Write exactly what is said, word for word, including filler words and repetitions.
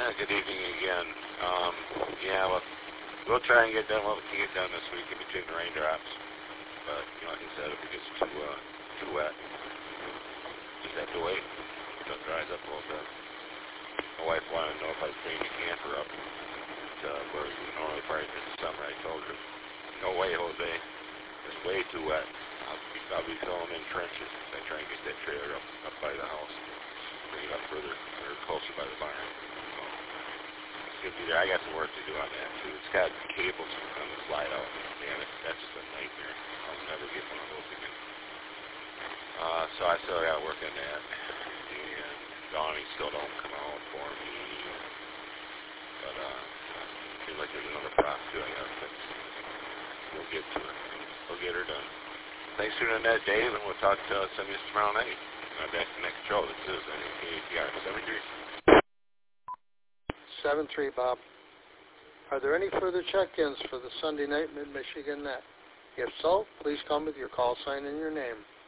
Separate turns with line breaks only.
Uh, good evening again. Um, yeah, well, we'll try and get done what we can get done this week in between the raindrops. But, you know, like I said, if it gets too, uh, too wet, just have to wait until it dries up a little bit. My wife wanted to know if I was bringing the camper up to where we normally park this summer. I told her, no way, Jose. It's way too wet. I'll be, I'll be filling in trenches as I try and get that trailer up, up by the house. Bring it up further, or closer by the barn. So, it's good to do. I got some work to do on that, too. It's got cables on the slide out. Man, it, that's just a nightmare. I'll never get one of those again. Uh, so I still got to work on that. And Donnie still don't come out for me. But, uh, seems like there's another prop, too, I got to fix. We'll get to it. We'll get her done. Thanks for doing that, Dave, and we'll talk to uh, somebody tomorrow night. Uh, that's the next show. This is N A K A T R seven three.
seven three, Bob. Are there any further check-ins for the Sunday night Mid-Michigan Net? If so, please come with your call sign and your name.